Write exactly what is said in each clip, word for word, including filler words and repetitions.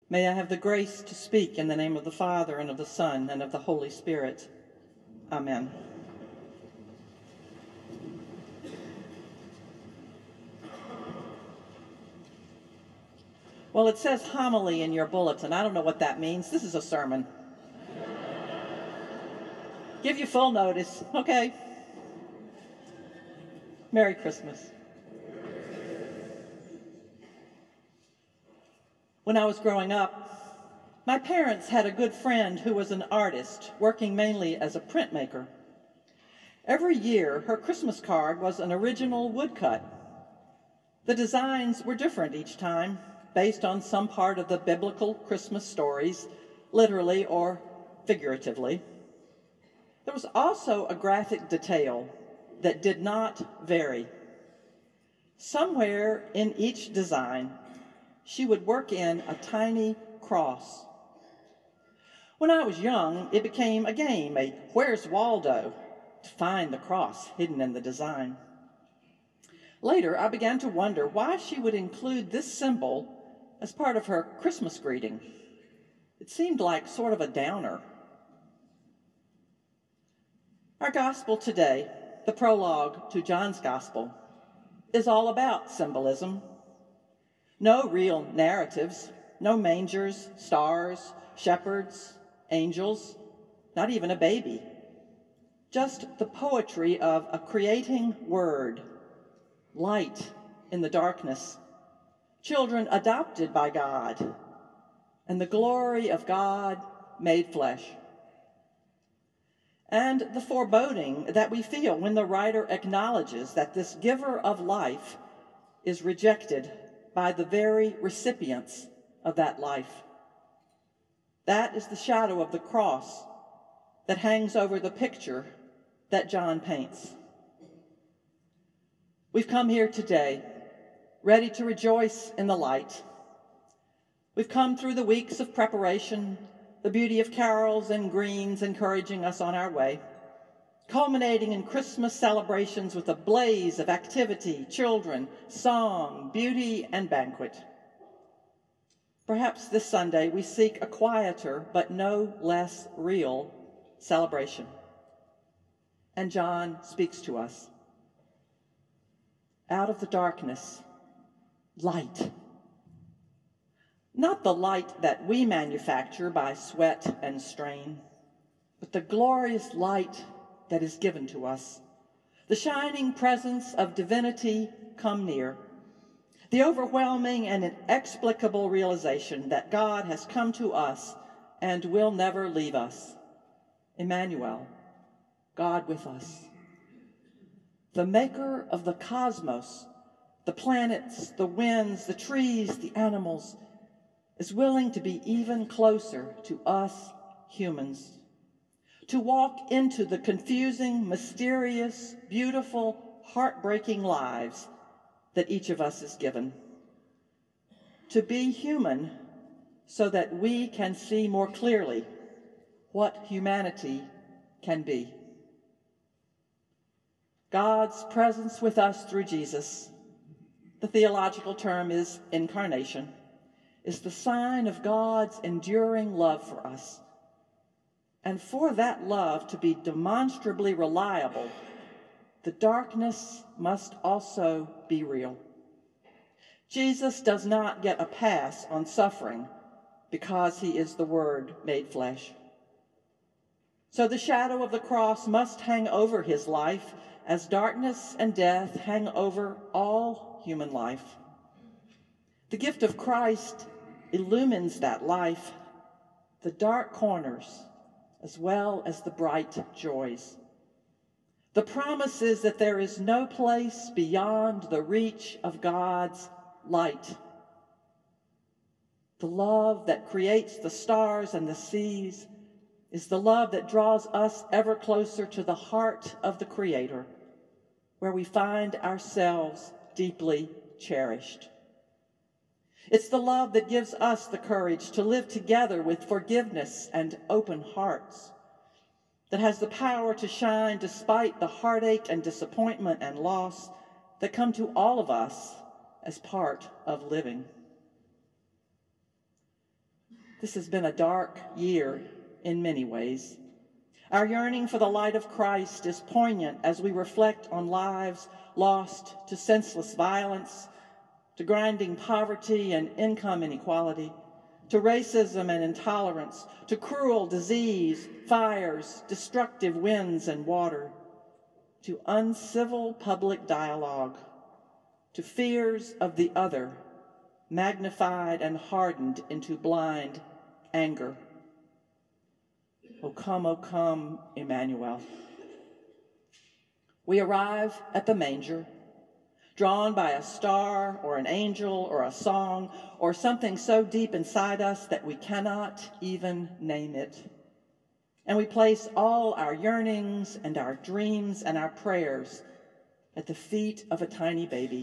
May I have the grace to speak in the name of the Father, and of the Son, and of the Holy Spirit. Amen. Well, it says homily in your bulletin. I don't know what that means. This is a sermon. Give you full notice, okay? Merry Christmas. When I was growing up, my parents had a good friend who was an artist, working mainly as a printmaker. Every year, her Christmas card was an original woodcut. The designs were different each time, based on some part of the biblical Christmas stories, literally or figuratively. There was also a graphic detail that did not vary. Somewhere in each design, she would work in a tiny cross. When I was young, it became a game, a Where's Waldo, to find the cross hidden in the design. Later, I began to wonder why she would include this symbol as part of her Christmas greeting. It seemed like sort of a downer. Our gospel today, the prologue to John's gospel, is all about symbolism. No real narratives, no mangers, stars, shepherds, angels, not even a baby. Just the poetry of a creating word, light in the darkness, children adopted by God, and the glory of God made flesh. And the foreboding that we feel when the writer acknowledges that this giver of life is rejected by the very recipients of that life. That is the shadow of the cross that hangs over the picture that John paints. We've come here today, ready to rejoice in the light. We've come through the weeks of preparation, the beauty of carols and greens encouraging us on our way, culminating in Christmas celebrations with a blaze of activity, children, song, beauty, and banquet. Perhaps this Sunday we seek a quieter but no less real celebration. And John speaks to us. Out of the darkness, light. Not the light that we manufacture by sweat and strain, but the glorious light that is given to us, the shining presence of divinity come near, the overwhelming and inexplicable realization that God has come to us and will never leave us. Emmanuel, God with us. The maker of the cosmos, the planets, the winds, the trees, the animals, is willing to be even closer to us humans, to walk into the confusing, mysterious, beautiful, heartbreaking lives that each of us is given. To be human so that we can see more clearly what humanity can be. God's presence with us through Jesus, the theological term is incarnation, is the sign of God's enduring love for us. And for that love to be demonstrably reliable, the darkness must also be real. Jesus does not get a pass on suffering because he is the Word made flesh. So the shadow of the cross must hang over his life as darkness and death hang over all human life. The gift of Christ illumines that life, the dark corners, as well as the bright joys. The promise is that there is no place beyond the reach of God's light. The love that creates the stars and the seas is the love that draws us ever closer to the heart of the Creator, where we find ourselves deeply cherished. It's the love that gives us the courage to live together with forgiveness and open hearts, that has the power to shine despite the heartache and disappointment and loss that come to all of us as part of living. This has been a dark year in many ways. Our yearning for the light of Christ is poignant as we reflect on lives lost to senseless violence, to grinding poverty and income inequality, to racism and intolerance, to cruel disease, fires, destructive winds and water, to uncivil public dialogue, to fears of the other, magnified and hardened into blind anger. O come, O come, Emmanuel. We arrive at the manger, drawn by a star or an angel or a song or something so deep inside us that we cannot even name it. And we place all our yearnings and our dreams and our prayers at the feet of a tiny baby.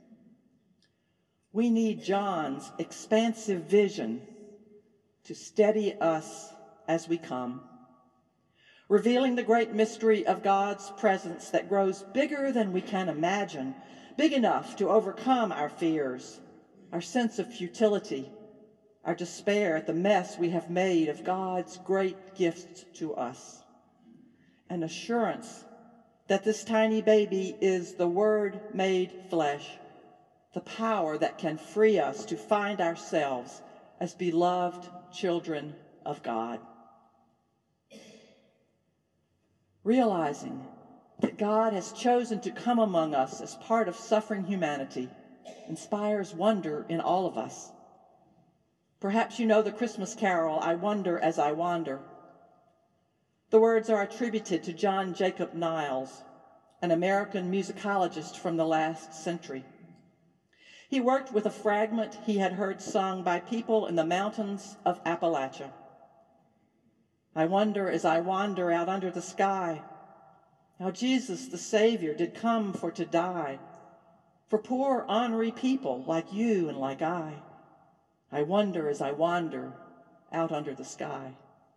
We need John's expansive vision to steady us as we come, revealing the great mystery of God's presence that grows bigger than we can imagine, big enough to overcome our fears, our sense of futility, our despair at the mess we have made of God's great gifts to us. An assurance that this tiny baby is the Word made flesh, the power that can free us to find ourselves as beloved children of God. Realizing that God has chosen to come among us as part of suffering humanity inspires wonder in all of us. Perhaps you know the Christmas carol, I Wonder as I Wander. The words are attributed to John Jacob Niles, an American musicologist from the last century. He worked with a fragment he had heard sung by people in the mountains of Appalachia. I wonder as I wander out under the sky, how Jesus the Savior did come for to die, for poor ornery people like you and like I. I wonder as I wander out under the sky.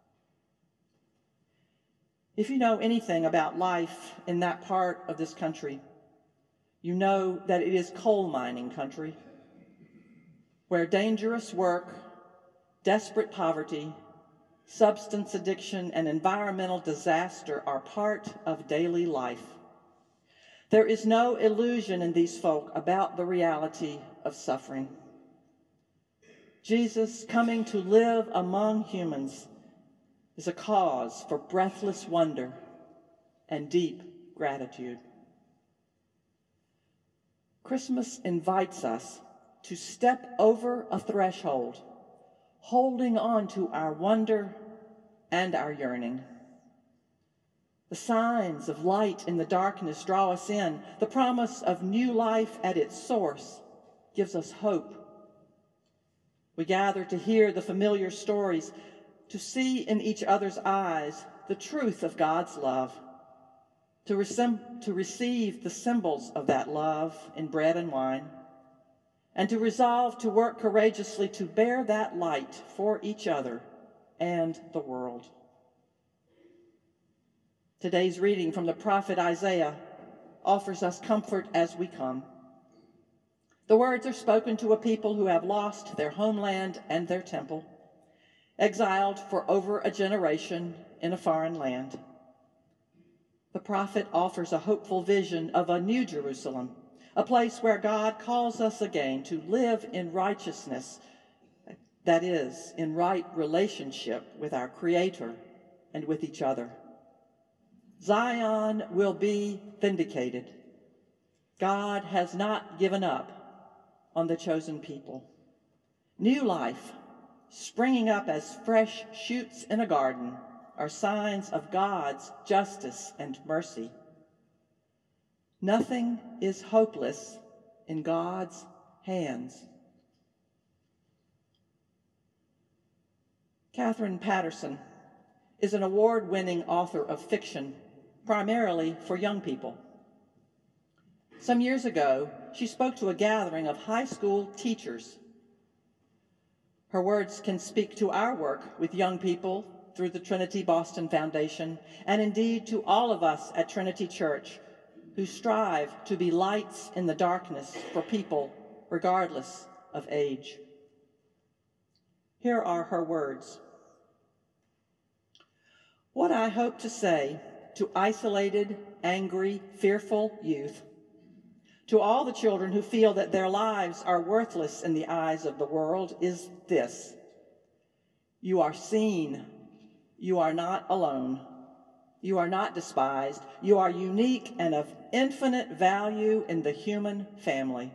If you know anything about life in that part of this country, you know that it is coal mining country, where dangerous work, desperate poverty, substance addiction, and environmental disaster are part of daily life. There is no illusion in these folk about the reality of suffering. Jesus coming to live among humans is a cause for breathless wonder and deep gratitude. Christmas invites us to step over a threshold, holding on to our wonder and our yearning. The signs of light in the darkness draw us in. The promise of new life at its source gives us hope. We gather to hear the familiar stories, to see in each other's eyes the truth of God's love, to, rec- to receive the symbols of that love in bread and wine, and to resolve to work courageously to bear that light for each other and the world. Today's reading from the prophet Isaiah offers us comfort as we come. The words are spoken to a people who have lost their homeland and their temple, exiled for over a generation in a foreign land. The prophet offers a hopeful vision of a new Jerusalem, a place where God calls us again to live in righteousness, that is, in right relationship with our Creator and with each other. Zion will be vindicated. God has not given up on the chosen people. New life, springing up as fresh shoots in a garden, are signs of God's justice and mercy. Nothing is hopeless in God's hands. Catherine Patterson is an award-winning author of fiction, primarily for young people. Some years ago, she spoke to a gathering of high school teachers. Her words can speak to our work with young people through the Trinity Boston Foundation, and indeed to all of us at Trinity Church who strive to be lights in the darkness for people regardless of age. Here are her words. What I hope to say to isolated, angry, fearful youth, to all the children who feel that their lives are worthless in the eyes of the world, is this: you are seen. You are not alone. You are not despised. You are unique and of infinite value in the human family.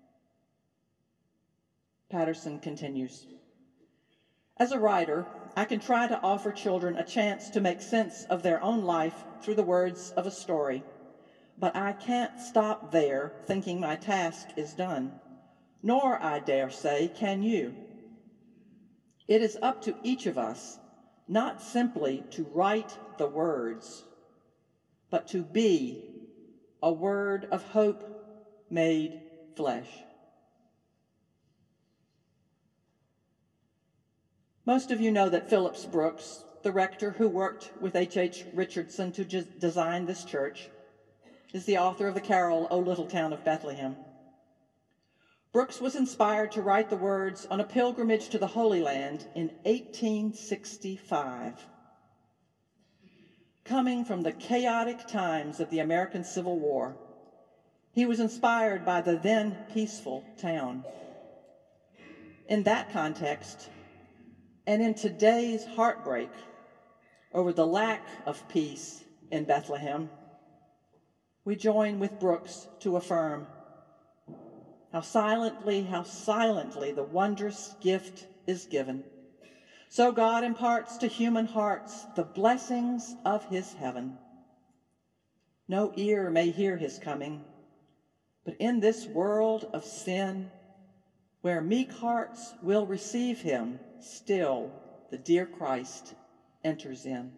Patterson continues. As a writer, I can try to offer children a chance to make sense of their own life through the words of a story, but I can't stop there thinking my task is done, nor, I dare say, can you. It is up to each of us not simply to write the words, but to be a word of hope made flesh. Most of you know that Phillips Brooks, the rector who worked with H H Richardson to design this church, is the author of the carol, O Little Town of Bethlehem. Brooks was inspired to write the words on a pilgrimage to the Holy Land in eighteen sixty-five. Coming from the chaotic times of the American Civil War, he was inspired by the then peaceful town. In that context, and in today's heartbreak over the lack of peace in Bethlehem, we join with Brooks to affirm how silently, how silently the wondrous gift is given. So God imparts to human hearts the blessings of his heaven. No ear may hear his coming, but in this world of sin, where meek hearts will receive him, still the dear Christ enters in.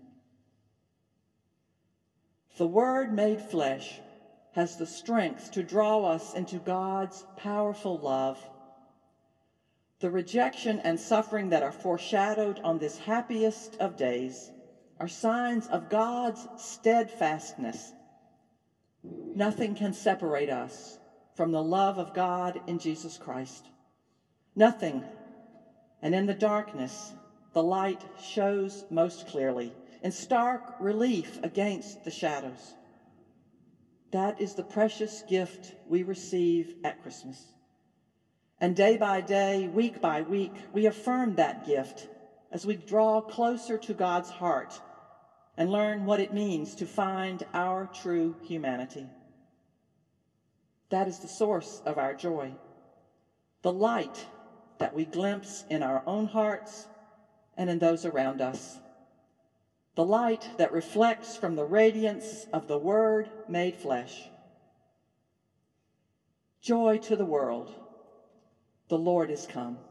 The Word made flesh has the strength to draw us into God's powerful love. The rejection and suffering that are foreshadowed on this happiest of days are signs of God's steadfastness. Nothing can separate us from the love of God in Jesus Christ. Nothing. And in the darkness, the light shows most clearly, in stark relief against the shadows. That is the precious gift we receive at Christmas. And day by day, week by week, we affirm that gift as we draw closer to God's heart and learn what it means to find our true humanity. That is the source of our joy, the light that we glimpse in our own hearts and in those around us. The light that reflects from the radiance of the Word made flesh. Joy to the world. The Lord is come.